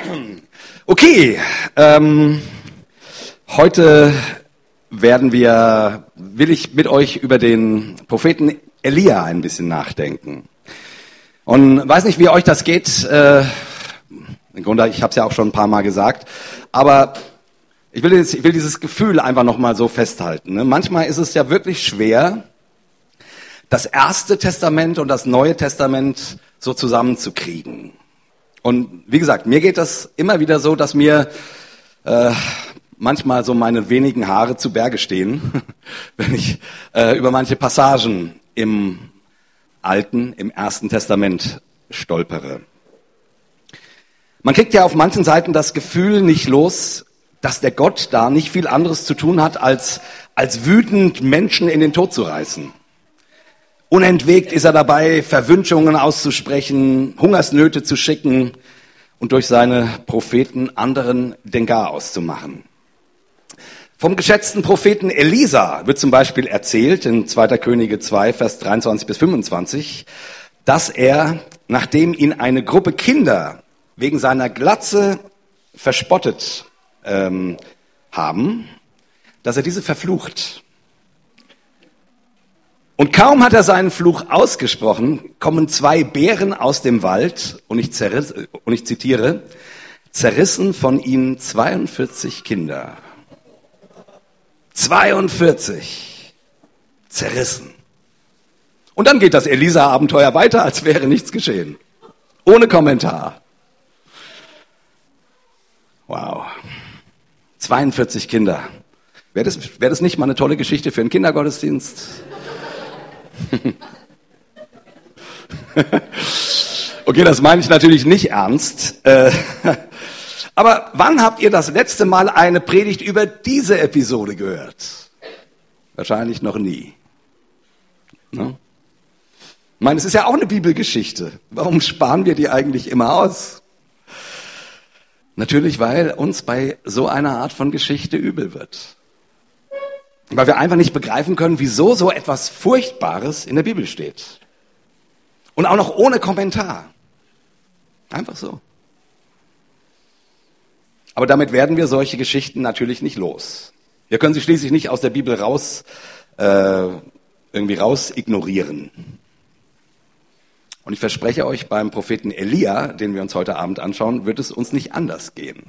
Okay, heute will ich mit euch über den Propheten Elia ein bisschen nachdenken. Und weiß nicht, wie euch das geht. Im Grunde, ich habe es ja auch schon ein paar Mal gesagt, aber ich will dieses Gefühl einfach nochmal so festhalten. Ne? Manchmal ist es ja wirklich schwer, das Erste Testament und das Neue Testament so zusammenzukriegen. Und wie gesagt, mir geht das immer wieder so, dass mir manchmal so meine wenigen Haare zu Berge stehen, wenn ich über manche Passagen im Ersten Testament stolpere. Man kriegt ja auf manchen Seiten das Gefühl nicht los, dass der Gott da nicht viel anderes zu tun hat, als wütend Menschen in den Tod zu reißen. Unentwegt ist er dabei, Verwünschungen auszusprechen, Hungersnöte zu schicken und durch seine Propheten anderen den Garaus zu machen. Vom geschätzten Propheten Elisa wird zum Beispiel erzählt, in 2. Könige 2, Vers 23 bis 25, dass er, nachdem ihn eine Gruppe Kinder wegen seiner Glatze verspottet haben, dass er diese verflucht. Und kaum hat er seinen Fluch ausgesprochen, kommen 2 Bären aus dem Wald, und ich zitiere, zerrissen von ihnen 42 Kinder. 42 zerrissen. Und dann geht das Elisa-Abenteuer weiter, als wäre nichts geschehen. Ohne Kommentar. Wow. 42 Kinder. Wäre das nicht mal eine tolle Geschichte für einen Kindergottesdienst? Okay, das meine ich natürlich nicht ernst. Aber wann habt ihr das letzte Mal eine Predigt über diese Episode gehört? Wahrscheinlich noch nie. Ne? Ich meine, es ist ja auch eine Bibelgeschichte. Warum sparen wir die eigentlich immer aus? Natürlich, weil uns bei so einer Art von Geschichte übel wird. Weil wir einfach nicht begreifen können, wieso so etwas Furchtbares in der Bibel steht. Und auch noch ohne Kommentar. Einfach so. Aber damit werden wir solche Geschichten natürlich nicht los. Wir können sie schließlich nicht aus der Bibel raus ignorieren. Und ich verspreche euch, beim Propheten Elia, den wir uns heute Abend anschauen, wird es uns nicht anders gehen.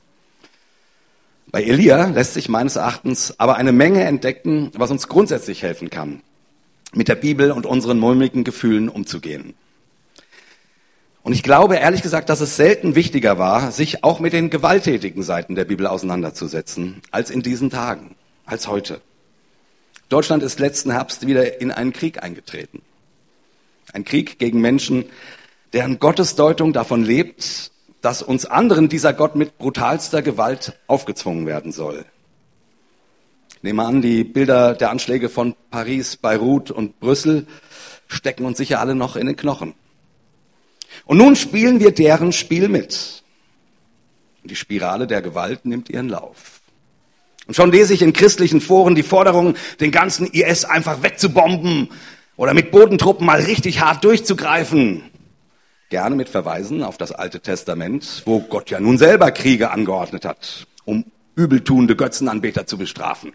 Bei Elia lässt sich meines Erachtens aber eine Menge entdecken, was uns grundsätzlich helfen kann, mit der Bibel und unseren mulmigen Gefühlen umzugehen. Und ich glaube, ehrlich gesagt, dass es selten wichtiger war, sich auch mit den gewalttätigen Seiten der Bibel auseinanderzusetzen, als in diesen Tagen, als heute. Deutschland ist letzten Herbst wieder in einen Krieg eingetreten. Ein Krieg gegen Menschen, deren Gottesdeutung davon lebt, dass uns anderen dieser Gott mit brutalster Gewalt aufgezwungen werden soll. Ich nehme an, die Bilder der Anschläge von Paris, Beirut und Brüssel stecken uns sicher alle noch in den Knochen. Und nun spielen wir deren Spiel mit. Und die Spirale der Gewalt nimmt ihren Lauf. Und schon lese ich in christlichen Foren die Forderung, den ganzen IS einfach wegzubomben oder mit Bodentruppen mal richtig hart durchzugreifen. Gerne mit Verweisen auf das Alte Testament, wo Gott ja nun selber Kriege angeordnet hat, um übeltuende Götzenanbeter zu bestrafen.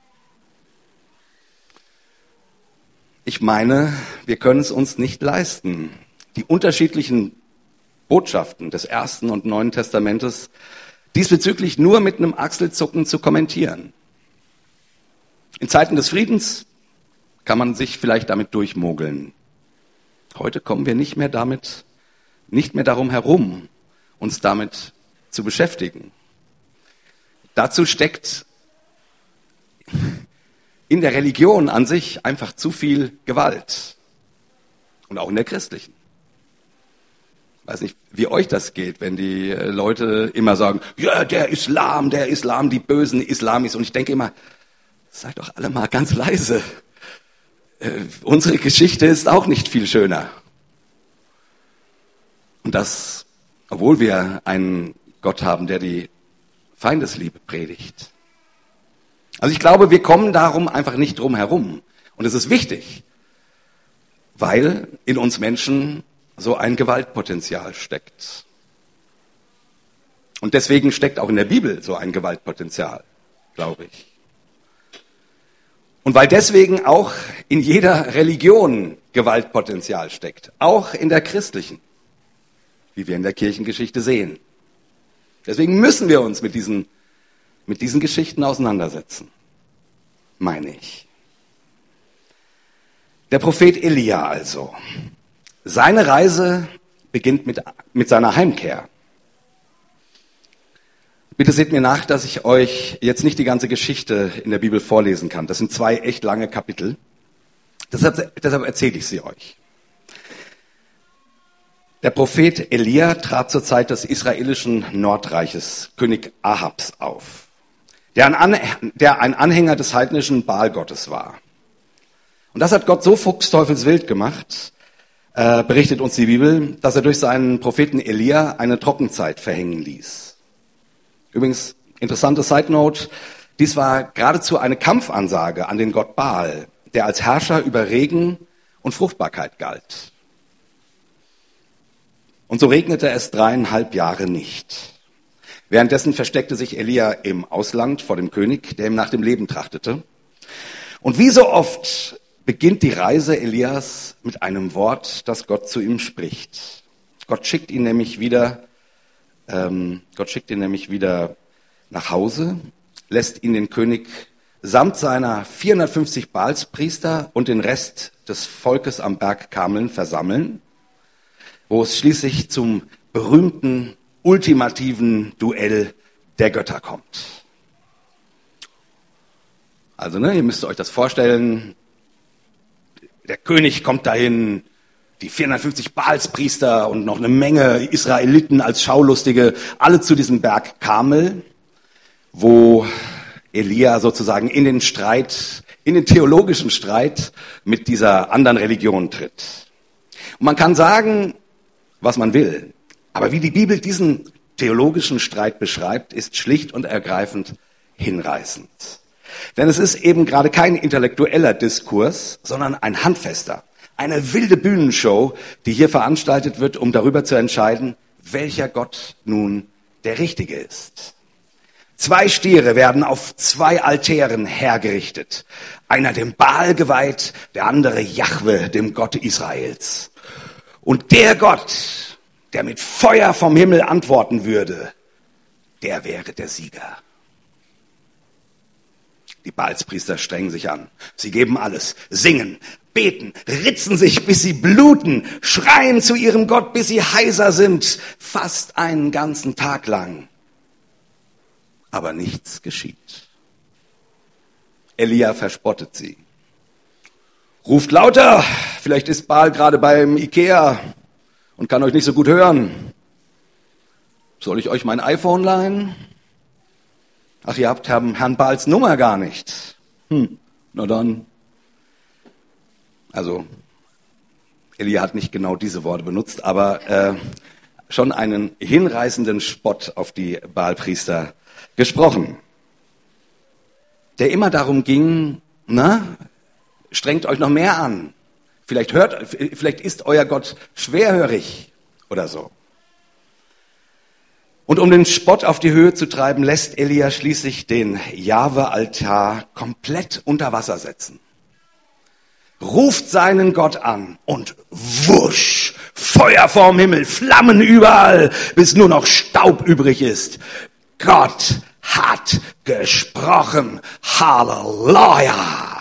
Ich meine, wir können es uns nicht leisten, die unterschiedlichen Botschaften des Ersten und Neuen Testamentes diesbezüglich nur mit einem Achselzucken zu kommentieren. In Zeiten des Friedens kann man sich vielleicht damit durchmogeln. Heute kommen wir nicht mehr darum herum, uns damit zu beschäftigen. Dazu steckt in der Religion an sich einfach zu viel Gewalt. Und auch in der christlichen. Ich weiß nicht, wie euch das geht, wenn die Leute immer sagen, ja, der Islam, die bösen Islamis. Und ich denke immer, seid doch alle mal ganz leise. Unsere Geschichte ist auch nicht viel schöner. Und das, obwohl wir einen Gott haben, der die Feindesliebe predigt. Also ich glaube, wir kommen darum einfach nicht drum herum. Und es ist wichtig, weil in uns Menschen so ein Gewaltpotenzial steckt. Und deswegen steckt auch in der Bibel so ein Gewaltpotenzial, glaube ich. Und weil deswegen auch in jeder Religion Gewaltpotenzial steckt, auch in der christlichen, wie wir in der Kirchengeschichte sehen. Deswegen müssen wir uns mit diesen Geschichten auseinandersetzen, meine ich. Der Prophet Elia also. Seine Reise beginnt mit seiner Heimkehr. Bitte seht mir nach, dass ich euch jetzt nicht die ganze Geschichte in der Bibel vorlesen kann. Das sind 2 echt lange Kapitel. Deshalb erzähle ich sie euch. Der Prophet Elia trat zur Zeit des israelischen Nordreiches König Ahabs auf, der ein Anhänger des heidnischen Baalgottes war. Und das hat Gott so fuchsteufelswild gemacht, berichtet uns die Bibel, dass er durch seinen Propheten Elia eine Trockenzeit verhängen ließ. Übrigens, interessante Side Note, dies war geradezu eine Kampfansage an den Gott Baal, der als Herrscher über Regen und Fruchtbarkeit galt. Und so regnete es 3,5 Jahre nicht. Währenddessen versteckte sich Elia im Ausland vor dem König, der ihm nach dem Leben trachtete. Und wie so oft beginnt die Reise Elias mit einem Wort, das Gott zu ihm spricht. Gott schickt ihn nämlich wieder nach Hause, lässt ihn den König samt seiner 450 Baalspriester und den Rest des Volkes am Berg Karmel versammeln, wo es schließlich zum berühmten, ultimativen Duell der Götter kommt. Also, ihr müsst euch das vorstellen, der König kommt dahin, die 450 Baalspriester und noch eine Menge Israeliten als Schaulustige, alle zu diesem Berg Karmel, wo Elia sozusagen in den theologischen Streit mit dieser anderen Religion tritt. Und man kann sagen, was man will, aber wie die Bibel diesen theologischen Streit beschreibt, ist schlicht und ergreifend hinreißend. Denn es ist eben gerade kein intellektueller Diskurs, sondern ein handfester, eine wilde Bühnenshow, die hier veranstaltet wird, um darüber zu entscheiden, welcher Gott nun der richtige ist. 2 Stiere werden auf 2 Altären hergerichtet. Einer dem Baal geweiht, der andere Jahwe, dem Gott Israels. Und der Gott, der mit Feuer vom Himmel antworten würde, der wäre der Sieger. Die Baalspriester strengen sich an. Sie geben alles, singen, beten, ritzen sich, bis sie bluten, schreien zu ihrem Gott, bis sie heiser sind, fast einen ganzen Tag lang. Aber nichts geschieht. Elia verspottet sie. Ruft lauter, vielleicht ist Baal gerade beim Ikea und kann euch nicht so gut hören. Soll ich euch mein iPhone leihen? Ach, ihr habt Herrn Baals Nummer gar nicht. Na dann. Also, Elia hat nicht genau diese Worte benutzt, aber schon einen hinreißenden Spott auf die Baalpriester gesprochen, der immer darum ging, strengt euch noch mehr an. Vielleicht ist euer Gott schwerhörig oder so. Und um den Spott auf die Höhe zu treiben, lässt Elia schließlich den Jahwe-Altar komplett unter Wasser setzen. Ruft seinen Gott an und wusch, Feuer vorm Himmel, Flammen überall, bis nur noch Staub übrig ist. Gott hat gesprochen. Halleluja!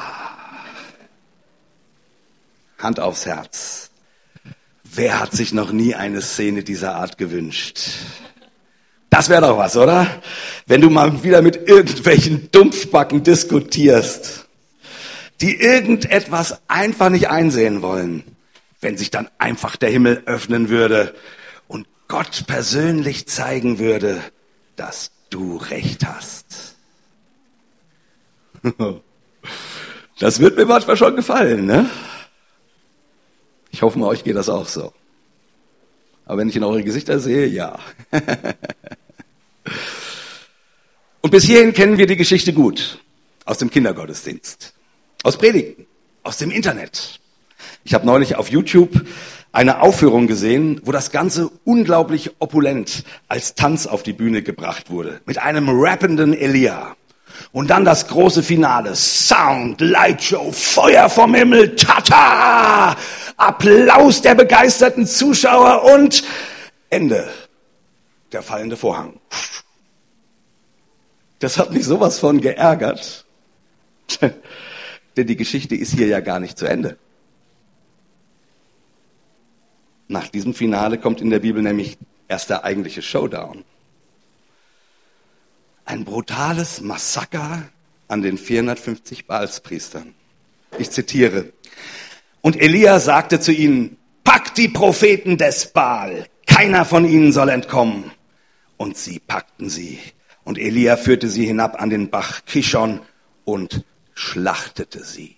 Hand aufs Herz. Wer hat sich noch nie eine Szene dieser Art gewünscht? Das wäre doch was, oder? Wenn du mal wieder mit irgendwelchen Dumpfbacken diskutierst, die irgendetwas einfach nicht einsehen wollen, wenn sich dann einfach der Himmel öffnen würde und Gott persönlich zeigen würde, dass du recht hast. Das wird mir manchmal schon gefallen, ne? Ich hoffe mal, euch geht das auch so. Aber wenn ich in eure Gesichter sehe, ja. Und bis hierhin kennen wir die Geschichte gut. Aus dem Kindergottesdienst. Aus Predigten. Aus dem Internet. Ich habe neulich auf YouTube eine Aufführung gesehen, wo das Ganze unglaublich opulent als Tanz auf die Bühne gebracht wurde. Mit einem rappenden Elia. Und dann das große Finale. Sound, Lightshow, Feuer vom Himmel, Tata! Applaus der begeisterten Zuschauer und Ende. Der fallende Vorhang. Das hat mich sowas von geärgert. Denn die Geschichte ist hier ja gar nicht zu Ende. Nach diesem Finale kommt in der Bibel nämlich erst der eigentliche Showdown. Ein brutales Massaker an den 450 Baalspriestern. Ich zitiere. Und Elia sagte zu ihnen, packt die Propheten des Baal, keiner von ihnen soll entkommen. Und sie packten sie. Und Elia führte sie hinab an den Bach Kishon und schlachtete sie.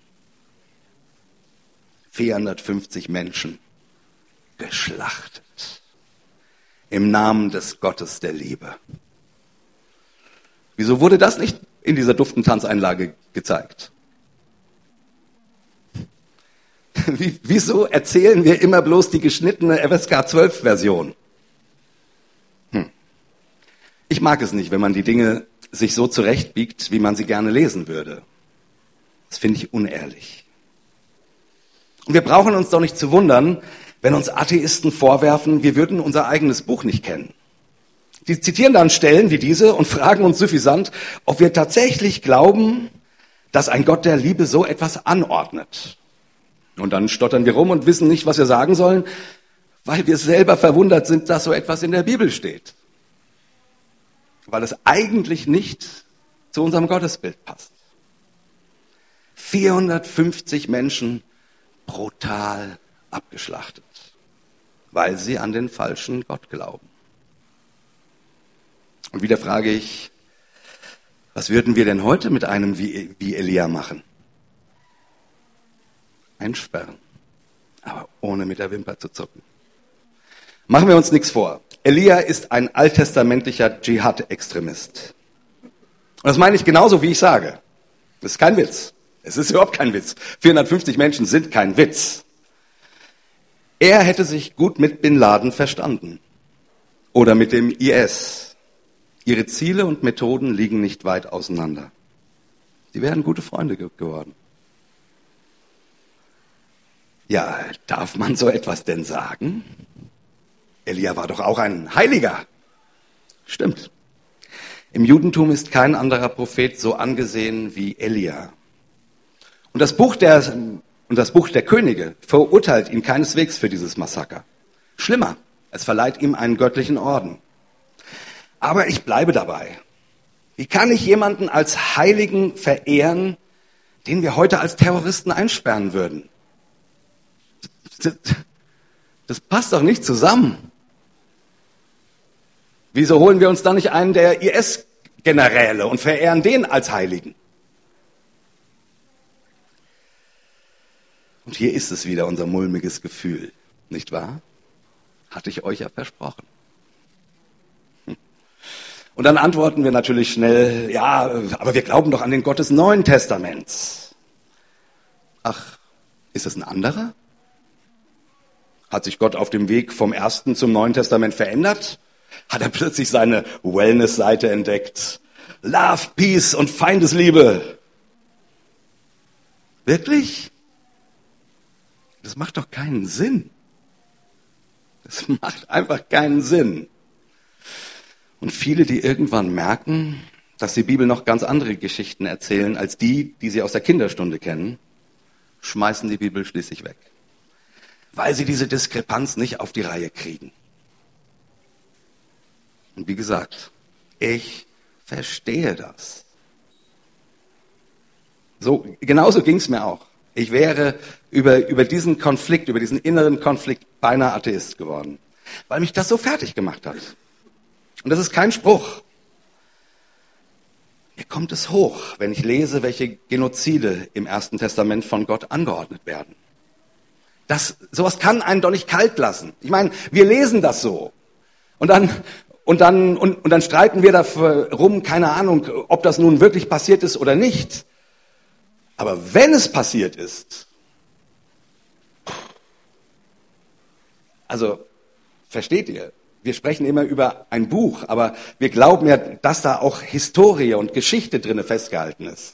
450 Menschen geschlachtet. Im Namen des Gottes der Liebe. Wieso wurde das nicht in dieser duften Tanzeinlage gezeigt? Wieso erzählen wir immer bloß die geschnittene FSK 12 Version? Ich mag es nicht, wenn man die Dinge sich so zurechtbiegt, wie man sie gerne lesen würde. Das finde ich unehrlich. Und wir brauchen uns doch nicht zu wundern, wenn uns Atheisten vorwerfen, wir würden unser eigenes Buch nicht kennen. Die zitieren dann Stellen wie diese und fragen uns suffisant, ob wir tatsächlich glauben, dass ein Gott der Liebe so etwas anordnet. Und dann stottern wir rum und wissen nicht, was wir sagen sollen, weil wir selber verwundert sind, dass so etwas in der Bibel steht. Weil es eigentlich nicht zu unserem Gottesbild passt. 450 Menschen brutal abgeschlachtet, weil sie an den falschen Gott glauben. Und wieder frage ich, was würden wir denn heute mit einem wie Elia machen? Einsperren, aber ohne mit der Wimper zu zucken. Machen wir uns nichts vor. Elia ist ein alttestamentlicher Dschihad-Extremist. Und das meine ich genauso, wie ich sage. Das ist kein Witz. Es ist überhaupt kein Witz. 450 Menschen sind kein Witz. Er hätte sich gut mit Bin Laden verstanden. Oder mit dem IS. Ihre Ziele und Methoden liegen nicht weit auseinander. Sie wären gute Freunde geworden. Ja, darf man so etwas denn sagen? Elia war doch auch ein Heiliger. Stimmt. Im Judentum ist kein anderer Prophet so angesehen wie Elia. Und das Buch der Könige verurteilt ihn keineswegs für dieses Massaker. Schlimmer, es verleiht ihm einen göttlichen Orden. Aber ich bleibe dabei. Wie kann ich jemanden als Heiligen verehren, den wir heute als Terroristen einsperren würden? Das passt doch nicht zusammen. Wieso holen wir uns dann nicht einen der IS-Generäle und verehren den als Heiligen? Und hier ist es wieder unser mulmiges Gefühl, nicht wahr? Hatte ich euch ja versprochen. Und dann antworten wir natürlich schnell, ja, aber wir glauben doch an den Gott des Neuen Testaments. Ach, ist es ein anderer? Hat sich Gott auf dem Weg vom Ersten zum Neuen Testament verändert? Hat er plötzlich seine Wellness-Seite entdeckt? Love, Peace und Feindesliebe. Wirklich? Das macht doch keinen Sinn. Das macht einfach keinen Sinn. Und viele, die irgendwann merken, dass die Bibel noch ganz andere Geschichten erzählen als die sie aus der Kinderstunde kennen, schmeißen die Bibel schließlich weg. Weil sie diese Diskrepanz nicht auf die Reihe kriegen. Und wie gesagt, ich verstehe das. So, genauso ging es mir auch. Ich wäre über diesen Konflikt, über diesen inneren Konflikt beinahe Atheist geworden. Weil mich das so fertig gemacht hat. Und das ist kein Spruch. Mir kommt es hoch, wenn ich lese, welche Genozide im Ersten Testament von Gott angeordnet werden. Sowas kann einen doch nicht kalt lassen. Ich meine, wir lesen das so. Und dann streiten wir darum, keine Ahnung, ob das nun wirklich passiert ist oder nicht. Aber wenn es passiert ist, Also, versteht ihr? Wir sprechen immer über ein Buch, aber wir glauben ja, dass da auch Historie und Geschichte drinne festgehalten ist.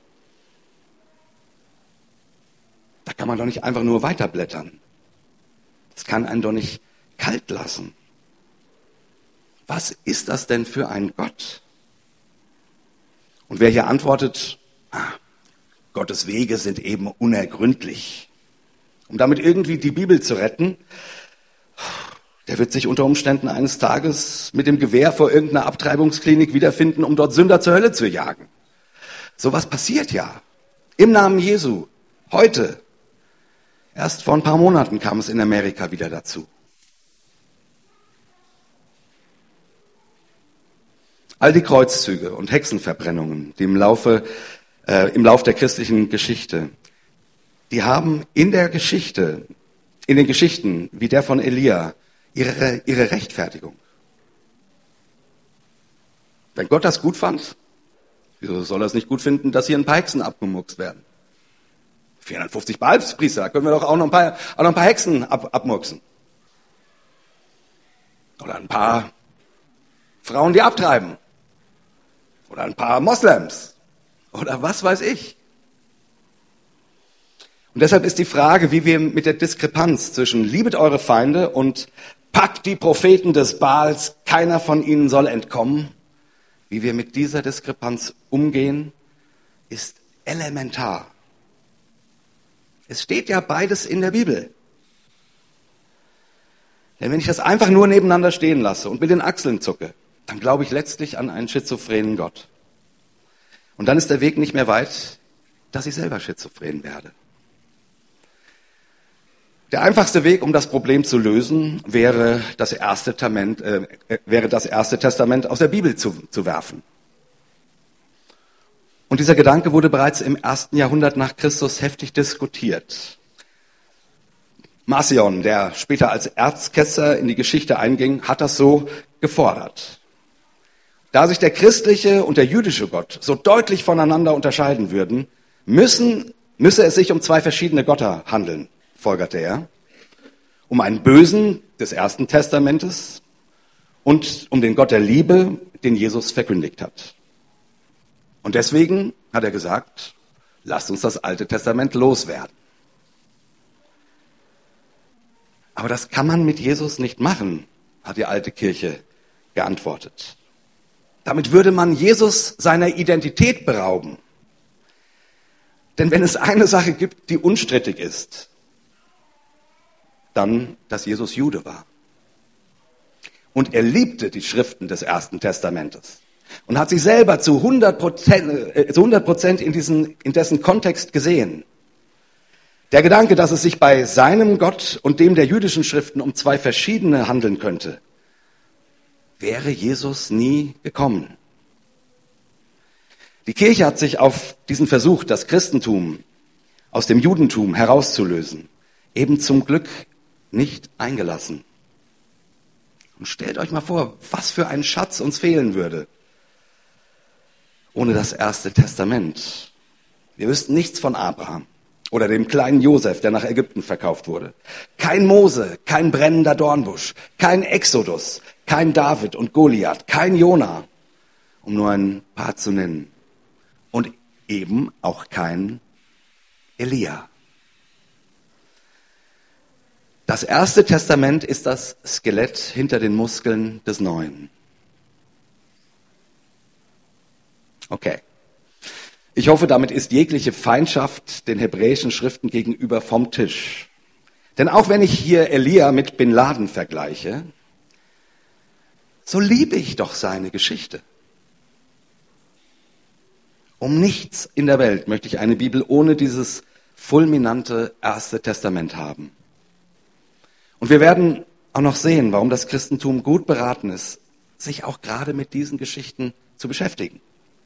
Da kann man doch nicht einfach nur weiterblättern. Das kann einen doch nicht kalt lassen. Was ist das denn für ein Gott? Und wer hier antwortet, Gottes Wege sind eben unergründlich, um damit irgendwie die Bibel zu retten, der wird sich unter Umständen eines Tages mit dem Gewehr vor irgendeiner Abtreibungsklinik wiederfinden, um dort Sünder zur Hölle zu jagen. Sowas passiert ja. Im Namen Jesu. Heute. Erst vor ein paar Monaten kam es in Amerika wieder dazu. All die Kreuzzüge und Hexenverbrennungen, die im Lauf der christlichen Geschichte, die haben in den Geschichten wie der von Elia, ihre Rechtfertigung. Wenn Gott das gut fand, wieso soll er es nicht gut finden, dass hier ein paar Hexen abgemuckst werden? 450 Baalspriester, da können wir doch auch noch ein paar Hexen abmucksen. Oder ein paar Frauen, die abtreiben. Oder ein paar Moslems. Oder was weiß ich. Und deshalb ist die Frage, wie wir mit der Diskrepanz zwischen liebet eure Feinde und packt die Propheten des Baals, keiner von ihnen soll entkommen, wie wir mit dieser Diskrepanz umgehen, ist elementar. Es steht ja beides in der Bibel. Denn wenn ich das einfach nur nebeneinander stehen lasse und mit den Achseln zucke, dann glaube ich letztlich an einen schizophrenen Gott. Und dann ist der Weg nicht mehr weit, dass ich selber schizophren werde. Der einfachste Weg, um das Problem zu lösen, wäre das Erste Testament aus der Bibel zu werfen. Und dieser Gedanke wurde bereits im 1. Jahrhundert nach Christus heftig diskutiert. Marcion, der später als Erzketzer in die Geschichte einging, hat das so gefordert. Da sich der christliche und der jüdische Gott so deutlich voneinander unterscheiden würden, müsse es sich um zwei verschiedene Götter handeln, folgerte er. Um einen Bösen des Ersten Testamentes und um den Gott der Liebe, den Jesus verkündigt hat. Und deswegen hat er gesagt, lasst uns das Alte Testament loswerden. Aber das kann man mit Jesus nicht machen, hat die alte Kirche geantwortet. Damit würde man Jesus seiner Identität berauben. Denn wenn es eine Sache gibt, die unstrittig ist, dann, dass Jesus Jude war. Und er liebte die Schriften des Ersten Testamentes und hat sich selber zu 100% in dessen Kontext gesehen. Der Gedanke, dass es sich bei seinem Gott und dem der jüdischen Schriften um zwei verschiedene handeln könnte, wäre Jesus nie gekommen. Die Kirche hat sich auf diesen Versuch, das Christentum aus dem Judentum herauszulösen, eben zum Glück nicht eingelassen. Und stellt euch mal vor, was für ein Schatz uns fehlen würde ohne das Erste Testament. Wir wüssten nichts von Abraham oder dem kleinen Josef, der nach Ägypten verkauft wurde. Kein Mose, kein brennender Dornbusch, kein Exodus, kein David und Goliath, kein Jona, um nur ein paar zu nennen. Und eben auch kein Elia. Das Erste Testament ist das Skelett hinter den Muskeln des Neuen. Okay. Ich hoffe, damit ist jegliche Feindschaft den hebräischen Schriften gegenüber vom Tisch. Denn auch wenn ich hier Elia mit Bin Laden vergleiche, so liebe ich doch seine Geschichte. Um nichts in der Welt möchte ich eine Bibel ohne dieses fulminante Erste Testament haben. Und wir werden auch noch sehen, warum das Christentum gut beraten ist, sich auch gerade mit diesen Geschichten zu beschäftigen.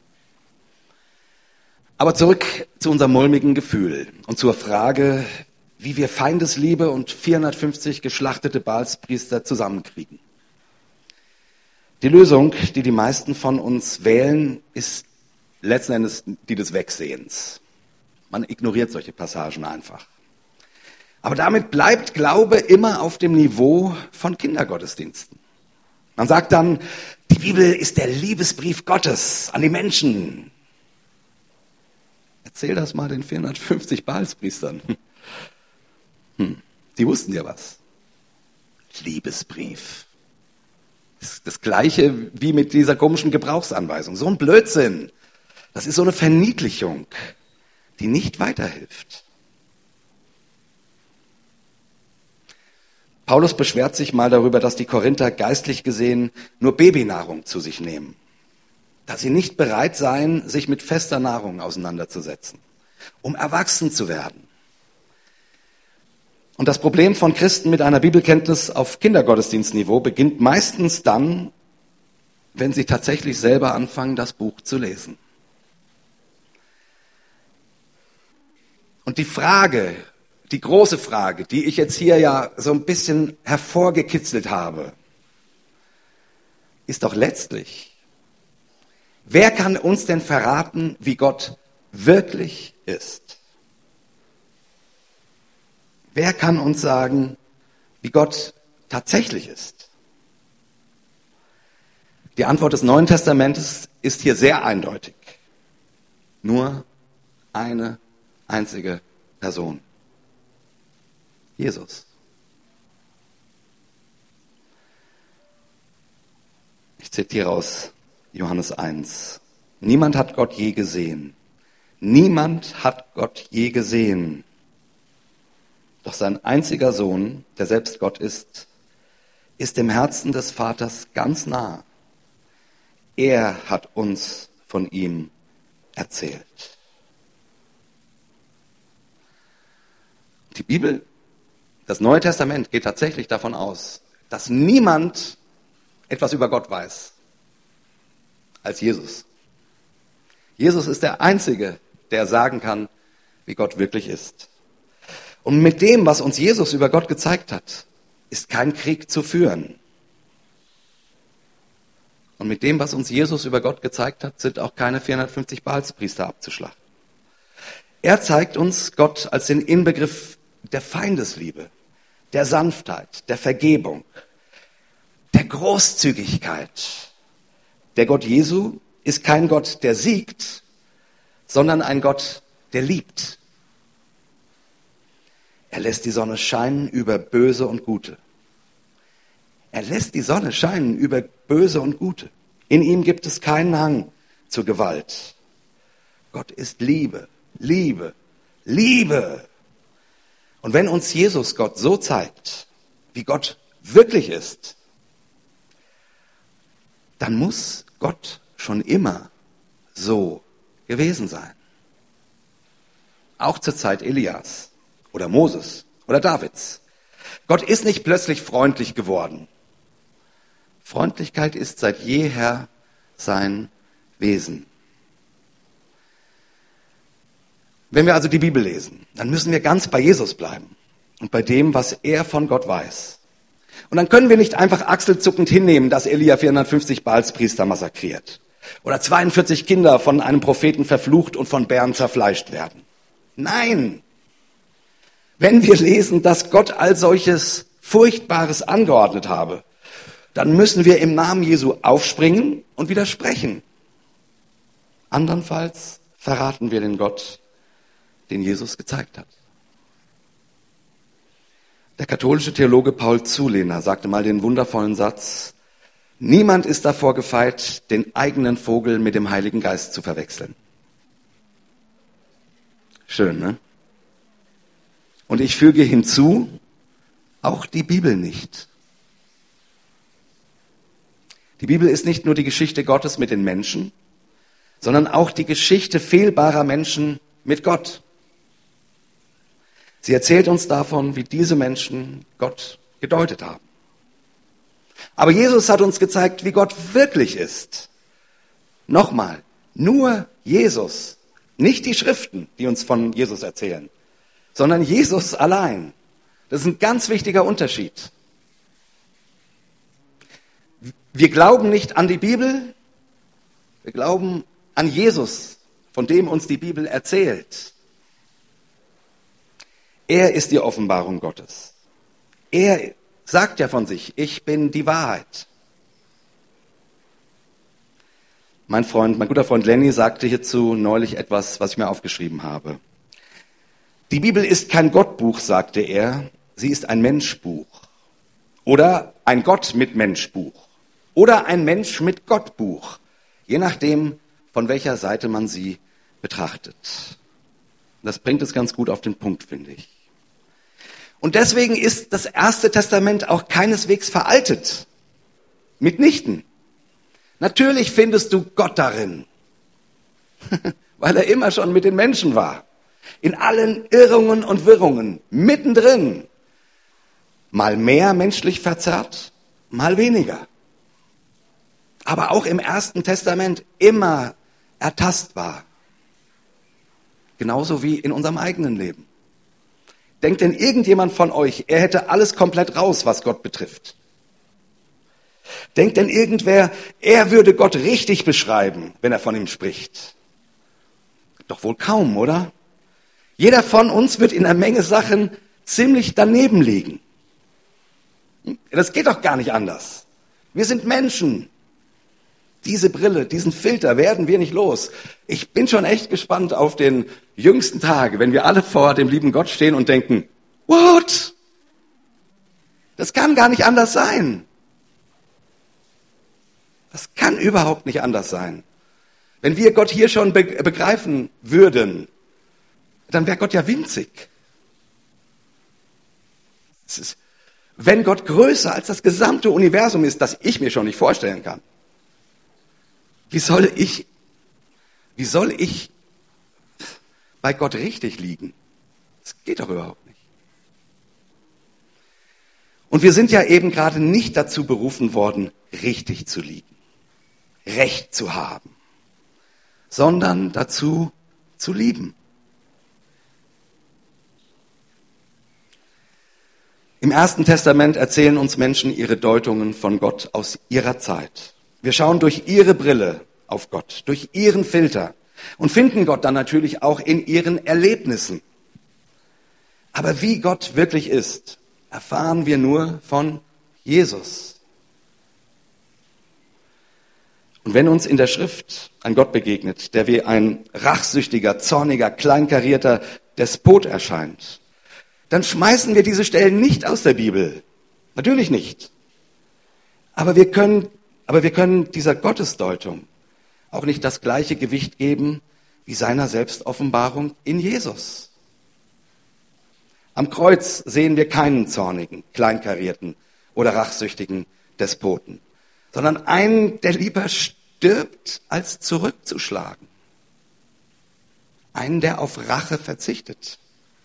Aber zurück zu unserem mulmigen Gefühl und zur Frage, wie wir Feindesliebe und 450 geschlachtete Baalspriester zusammenkriegen. Die Lösung, die die meisten von uns wählen, ist letzten Endes die des Wegsehens. Man ignoriert solche Passagen einfach. Aber damit bleibt Glaube immer auf dem Niveau von Kindergottesdiensten. Man sagt dann, die Bibel ist der Liebesbrief Gottes an die Menschen. Erzähl das mal den 450 Baalspriestern. Die wussten ja was. Liebesbrief. Das Gleiche wie mit dieser komischen Gebrauchsanweisung. So ein Blödsinn. Das ist so eine Verniedlichung, die nicht weiterhilft. Paulus beschwert sich mal darüber, dass die Korinther geistlich gesehen nur Babynahrung zu sich nehmen. Dass sie nicht bereit seien, sich mit fester Nahrung auseinanderzusetzen, um erwachsen zu werden. Und das Problem von Christen mit einer Bibelkenntnis auf Kindergottesdienstniveau beginnt meistens dann, wenn sie tatsächlich selber anfangen, das Buch zu lesen. Und die Frage, die große Frage, die ich jetzt hier ja so ein bisschen hervorgekitzelt habe, ist doch letztlich, wer kann uns denn verraten, wie Gott wirklich ist? Wer kann uns sagen, wie Gott tatsächlich ist? Die Antwort des Neuen Testamentes ist hier sehr eindeutig. Nur eine einzige Person. Jesus. Ich zitiere aus Johannes 1. Niemand hat Gott je gesehen. Niemand hat Gott je gesehen. Doch sein einziger Sohn, der selbst Gott ist dem Herzen des Vaters ganz nah. Er hat uns von ihm erzählt. Die Bibel, das Neue Testament geht tatsächlich davon aus, dass niemand etwas über Gott weiß als Jesus. Jesus ist der Einzige, der sagen kann, wie Gott wirklich ist. Und mit dem, was uns Jesus über Gott gezeigt hat, ist kein Krieg zu führen. Und mit dem, was uns Jesus über Gott gezeigt hat, sind auch keine 450 Baalspriester abzuschlachten. Er zeigt uns Gott als den Inbegriff der Feindesliebe, der Sanftheit, der Vergebung, der Großzügigkeit. Der Gott Jesu ist kein Gott, der siegt, sondern ein Gott, der liebt. Er lässt die Sonne scheinen über Böse und Gute. Er lässt die Sonne scheinen über Böse und Gute. In ihm gibt es keinen Hang zur Gewalt. Gott ist Liebe, Liebe, Liebe. Und wenn uns Jesus Gott so zeigt, wie Gott wirklich ist, dann muss Gott schon immer so gewesen sein. Auch zur Zeit Elias oder Moses oder Davids. Gott ist nicht plötzlich freundlich geworden. Freundlichkeit ist seit jeher sein Wesen. Wenn wir also die Bibel lesen, dann müssen wir ganz bei Jesus bleiben und bei dem, was er von Gott weiß. Und dann können wir nicht einfach achselzuckend hinnehmen, dass Elia 450 Baalspriester massakriert oder 42 Kinder von einem Propheten verflucht und von Bären zerfleischt werden. Nein! Wenn wir lesen, dass Gott all solches Furchtbares angeordnet habe, dann müssen wir im Namen Jesu aufspringen und widersprechen. Andernfalls verraten wir den Gott, den Jesus gezeigt hat. Der katholische Theologe Paul Zulehner sagte mal den wundervollen Satz: Niemand ist davor gefeit, den eigenen Vogel mit dem Heiligen Geist zu verwechseln. Schön, ne? Und ich füge hinzu, auch die Bibel nicht. Die Bibel ist nicht nur die Geschichte Gottes mit den Menschen, sondern auch die Geschichte fehlbarer Menschen mit Gott. Sie erzählt uns davon, wie diese Menschen Gott gedeutet haben. Aber Jesus hat uns gezeigt, wie Gott wirklich ist. Nochmal, nur Jesus, nicht die Schriften, die uns von Jesus erzählen, sondern Jesus allein. Das ist ein ganz wichtiger Unterschied. Wir glauben nicht an die Bibel, wir glauben an Jesus, von dem uns die Bibel erzählt. Er ist die Offenbarung Gottes. Er sagt ja von sich, ich bin die Wahrheit. Mein guter Freund Lenny sagte hierzu neulich etwas, was ich mir aufgeschrieben habe. Die Bibel ist kein Gottbuch, sagte er, sie ist ein Menschbuch. Oder ein Gott mit Menschbuch. Oder ein Mensch mit Gottbuch. Je nachdem, von welcher Seite man sie betrachtet. Das bringt es ganz gut auf den Punkt, finde ich. Und deswegen ist das Erste Testament auch keineswegs veraltet. Mitnichten. Natürlich findest du Gott darin, weil er immer schon mit den Menschen war. In allen Irrungen und Wirrungen, mittendrin. Mal mehr menschlich verzerrt, mal weniger. Aber auch im Ersten Testament immer ertastbar. Genauso wie in unserem eigenen Leben. Denkt denn irgendjemand von euch, er hätte alles komplett raus, was Gott betrifft? Denkt denn irgendwer, er würde Gott richtig beschreiben, wenn er von ihm spricht? Doch wohl kaum, oder? Jeder von uns wird in einer Menge Sachen ziemlich daneben liegen. Das geht doch gar nicht anders. Wir sind Menschen. Diese Brille, diesen Filter werden wir nicht los. Ich bin schon echt gespannt auf den jüngsten Tag, wenn wir alle vor dem lieben Gott stehen und denken, what? Das kann gar nicht anders sein. Das kann überhaupt nicht anders sein. Wenn wir Gott hier schon begreifen würden, dann wäre Gott ja winzig. Wenn Gott größer als das gesamte Universum ist, das ich mir schon nicht vorstellen kann, wie soll ich bei Gott richtig liegen? Das geht doch überhaupt nicht. Und wir sind ja eben gerade nicht dazu berufen worden, richtig zu liegen, Recht zu haben, sondern dazu zu lieben. Im Ersten Testament erzählen uns Menschen ihre Deutungen von Gott aus ihrer Zeit. Wir schauen durch ihre Brille auf Gott, durch ihren Filter und finden Gott dann natürlich auch in ihren Erlebnissen. Aber wie Gott wirklich ist, erfahren wir nur von Jesus. Und wenn uns in der Schrift ein Gott begegnet, der wie ein rachsüchtiger, zorniger, kleinkarierter Despot erscheint, dann schmeißen wir diese Stellen nicht aus der Bibel. Natürlich nicht. Aber wir können dieser Gottesdeutung auch nicht das gleiche Gewicht geben wie seiner Selbstoffenbarung in Jesus. Am Kreuz sehen wir keinen zornigen, kleinkarierten oder rachsüchtigen Despoten, sondern einen, der lieber stirbt, als zurückzuschlagen. Einen, der auf Rache verzichtet.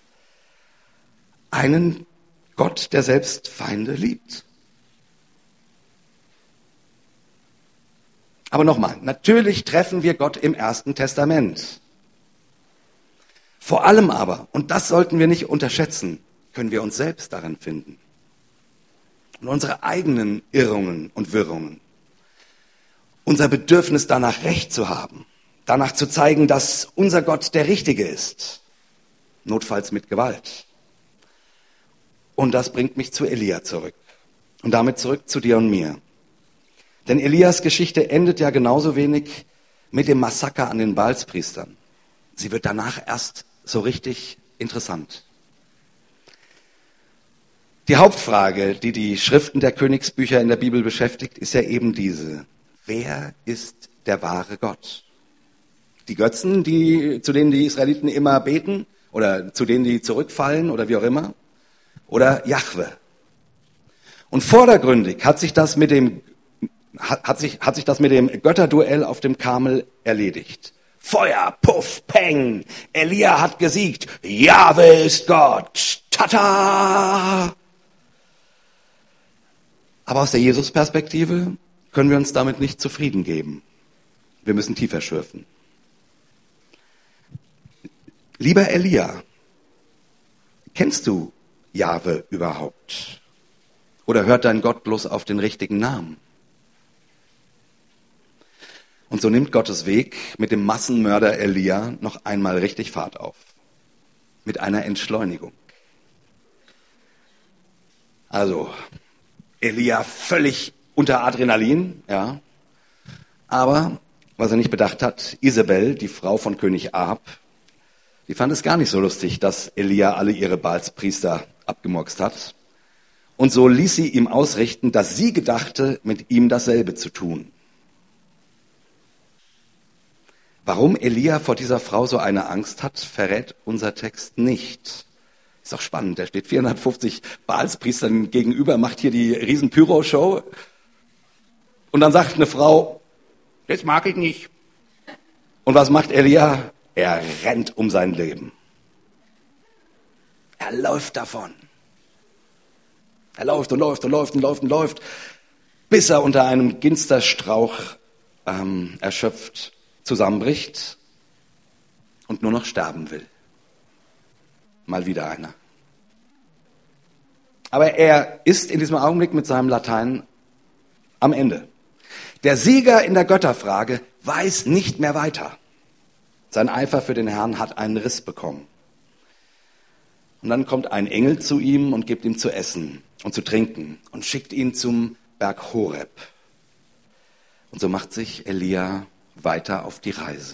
Einen Gott, der selbst Feinde liebt. Aber nochmal, natürlich treffen wir Gott im Ersten Testament. Vor allem aber, und das sollten wir nicht unterschätzen, können wir uns selbst darin finden. Und unsere eigenen Irrungen und Wirrungen. Unser Bedürfnis danach Recht zu haben. Danach zu zeigen, dass unser Gott der Richtige ist. Notfalls mit Gewalt. Und das bringt mich zu Elia zurück. Und damit zurück zu dir und mir. Denn Elias Geschichte endet ja genauso wenig mit dem Massaker an den Baalspriestern. Sie wird danach erst so richtig interessant. Die Hauptfrage, die die Schriften der Königsbücher in der Bibel beschäftigt, ist ja eben diese. Wer ist der wahre Gott? Die Götzen, zu denen die Israeliten immer beten oder zu denen die zurückfallen oder wie auch immer? Oder Jahwe? Und vordergründig hat sich das mit dem Götterduell auf dem Karmel erledigt. Feuer, Puff, Peng, Elia hat gesiegt, Jahwe ist Gott, tata! Aber aus der Jesus-Perspektive können wir uns damit nicht zufrieden geben. Wir müssen tiefer schürfen. Lieber Elia, kennst du Jahwe überhaupt? Oder hört dein Gott bloß auf den richtigen Namen? Und so nimmt Gottes Weg mit dem Massenmörder Elia noch einmal richtig Fahrt auf. Mit einer Entschleunigung. Also Elia völlig unter Adrenalin, ja. Aber was er nicht bedacht hat, Isabel, die Frau von König Ahab, die fand es gar nicht so lustig, dass Elia alle ihre Baalspriester abgemurkst hat. Und so ließ sie ihm ausrichten, dass sie gedachte, mit ihm dasselbe zu tun. Warum Elia vor dieser Frau so eine Angst hat, verrät unser Text nicht. Ist doch spannend, der steht 450 Baalspriestern gegenüber, macht hier die riesen Pyro-Show. Und dann sagt eine Frau, das mag ich nicht. Und was macht Elia? Er rennt um sein Leben. Er läuft davon. Er läuft und läuft und läuft und läuft und läuft, bis er unter einem Ginsterstrauch erschöpft zusammenbricht und nur noch sterben will. Mal wieder einer. Aber er ist in diesem Augenblick mit seinem Latein am Ende. Der Sieger in der Götterfrage weiß nicht mehr weiter. Sein Eifer für den Herrn hat einen Riss bekommen. Und dann kommt ein Engel zu ihm und gibt ihm zu essen und zu trinken und schickt ihn zum Berg Horeb. Und so macht sich Elia weiter auf die Reise.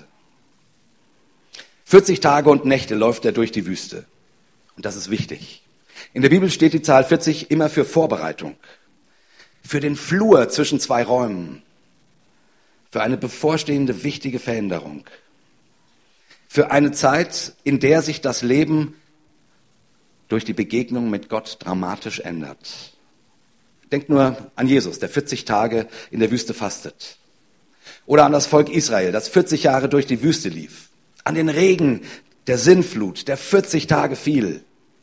40 Tage und Nächte läuft er durch die Wüste. Und das ist wichtig. In der Bibel steht die Zahl 40 immer für Vorbereitung, für den Flur zwischen zwei Räumen, für eine bevorstehende wichtige Veränderung, für eine Zeit, in der sich das Leben durch die Begegnung mit Gott dramatisch ändert. Denkt nur an Jesus, der 40 Tage in der Wüste fastet. Oder an das Volk Israel, das 40 Jahre durch die Wüste lief. An den Regen der Sintflut, der 40 Tage fiel.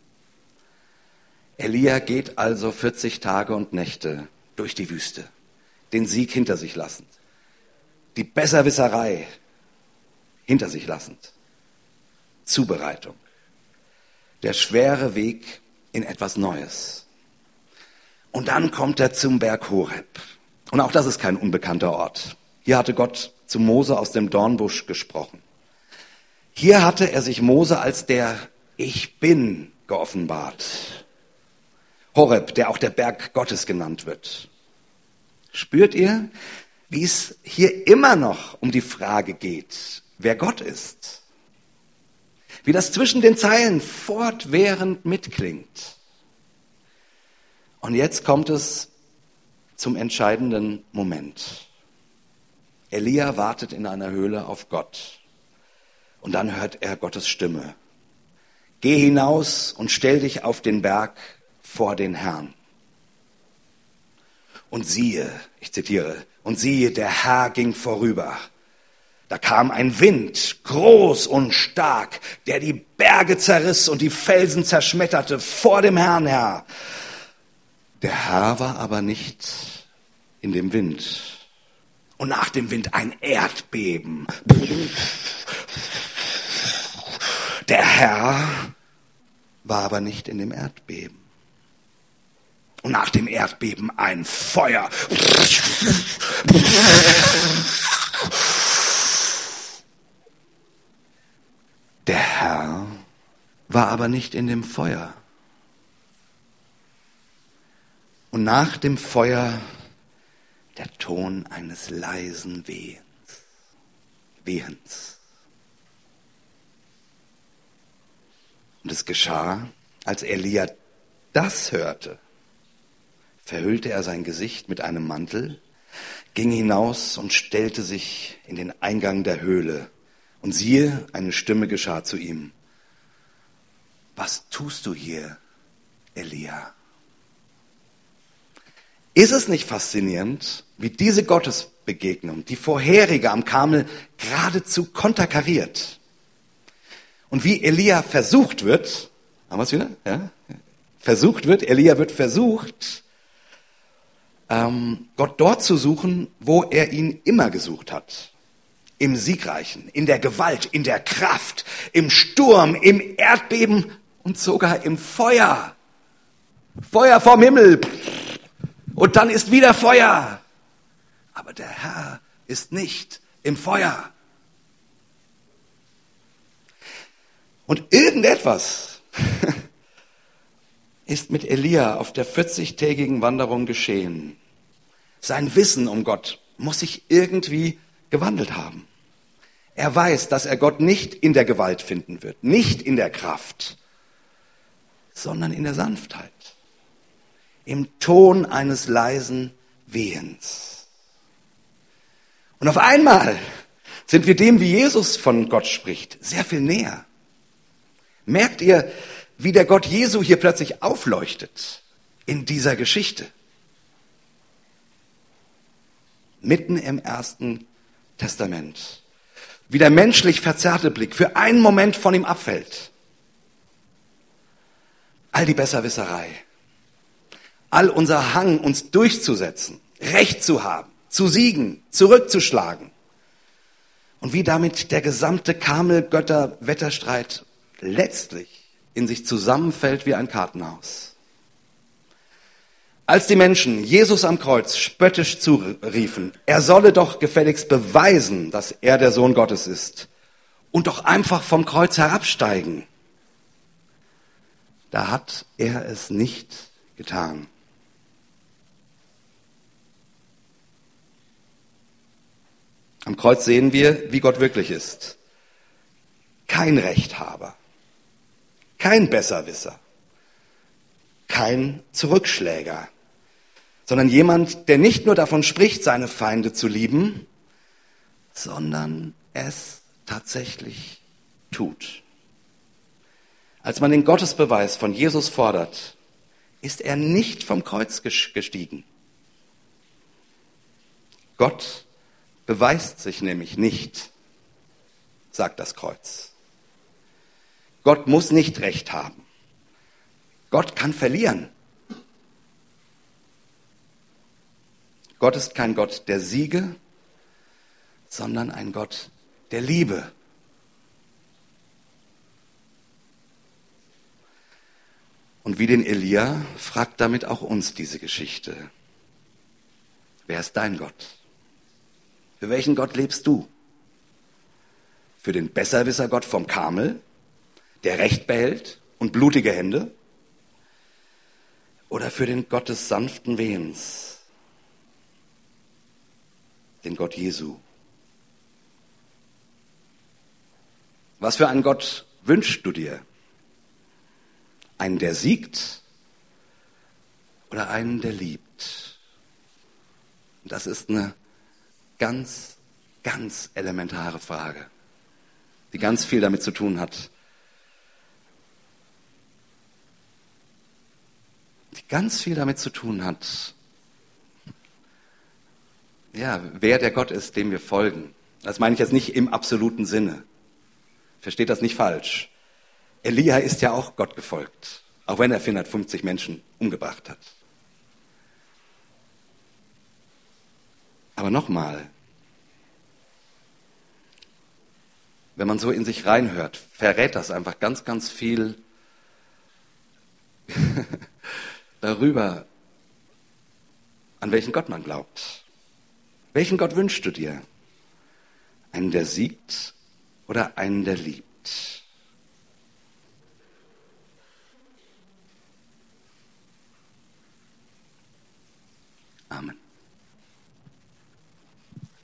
Elia geht also 40 Tage und Nächte durch die Wüste, den Sieg hinter sich lassend, die Besserwisserei hinter sich lassend, Zubereitung, der schwere Weg in etwas Neues. Und dann kommt er zum Berg Horeb. Und auch das ist kein unbekannter Ort. Hier hatte Gott zu Mose aus dem Dornbusch gesprochen. Hier hatte er sich Mose als der Ich Bin geoffenbart. Horeb, der auch der Berg Gottes genannt wird. Spürt ihr, wie es hier immer noch um die Frage geht, wer Gott ist? Wie das zwischen den Zeilen fortwährend mitklingt. Und jetzt kommt es zum entscheidenden Moment. Elia wartet in einer Höhle auf Gott. Und dann hört er Gottes Stimme. Geh hinaus und stell dich auf den Berg vor den Herrn. Und siehe, ich zitiere, und siehe, der Herr ging vorüber. Da kam ein Wind, groß und stark, der die Berge zerriss und die Felsen zerschmetterte vor dem Herrn her. Der Herr war aber nicht in dem Wind. Und nach dem Wind ein Erdbeben. Der Herr war aber nicht in dem Erdbeben. Und nach dem Erdbeben ein Feuer. Der Herr war aber nicht in dem Feuer. Und nach dem Feuer der Ton eines leisen Wehens. Und es geschah, als Elia das hörte, verhüllte er sein Gesicht mit einem Mantel, ging hinaus und stellte sich in den Eingang der Höhle. Und siehe, eine Stimme geschah zu ihm. Was tust du hier, Elia? Ist es nicht faszinierend, wie diese Gottesbegegnung, die vorherige am Karmel, geradezu konterkariert? Und wie Elia versucht wird, haben wir es wieder? Ja? Elia wird versucht, Gott dort zu suchen, wo er ihn immer gesucht hat. Im Siegreichen, in der Gewalt, in der Kraft, im Sturm, im Erdbeben und sogar im Feuer. Feuer vom Himmel. Und dann ist wieder Feuer. Aber der Herr ist nicht im Feuer. Und irgendetwas ist mit Elia auf der 40-tägigen Wanderung geschehen. Sein Wissen um Gott muss sich irgendwie gewandelt haben. Er weiß, dass er Gott nicht in der Gewalt finden wird, nicht in der Kraft, sondern in der Sanftheit, im Ton eines leisen Wehens. Und auf einmal sind wir dem, wie Jesus von Gott spricht, sehr viel näher. Merkt ihr, wie der Gott Jesu hier plötzlich aufleuchtet in dieser Geschichte? Mitten im Ersten Testament. Wie der menschlich verzerrte Blick für einen Moment von ihm abfällt. All die Besserwisserei, all unser Hang, uns durchzusetzen, Recht zu haben, zu siegen, zurückzuschlagen. Und wie damit der gesamte Karmel-Götter-Wetterstreit letztlich in sich zusammenfällt wie ein Kartenhaus. Als die Menschen Jesus am Kreuz spöttisch zuriefen, er solle doch gefälligst beweisen, dass er der Sohn Gottes ist und doch einfach vom Kreuz herabsteigen, da hat er es nicht getan. Am Kreuz sehen wir, wie Gott wirklich ist. Kein Rechthaber, kein Besserwisser, kein Zurückschläger, sondern jemand, der nicht nur davon spricht, seine Feinde zu lieben, sondern es tatsächlich tut. Als man den Gottesbeweis von Jesus fordert, ist er nicht vom Kreuz gestiegen. Gott beweist sich nämlich nicht, sagt das Kreuz. Gott muss nicht Recht haben. Gott kann verlieren. Gott ist kein Gott der Siege, sondern ein Gott der Liebe. Und wie den Elia fragt damit auch uns diese Geschichte. Wer ist dein Gott? Für welchen Gott lebst du? Für den Besserwisser-Gott vom Karmel, der Recht behält und blutige Hände? Oder für den Gott des sanften Wehens, den Gott Jesu? Was für einen Gott wünschst du dir? Einen, der siegt oder einen, der liebt? Das ist eine ganz, ganz elementare Frage, die ganz viel damit zu tun hat. Ja, wer der Gott ist, dem wir folgen. Das meine ich jetzt nicht im absoluten Sinne. Versteht das nicht falsch. Elia ist ja auch Gott gefolgt, auch wenn er 450 Menschen umgebracht hat. Aber nochmal, wenn man so in sich reinhört, verrät das einfach ganz, ganz viel darüber, an welchen Gott man glaubt. Welchen Gott wünschst du dir? Einen, der siegt oder einen, der liebt?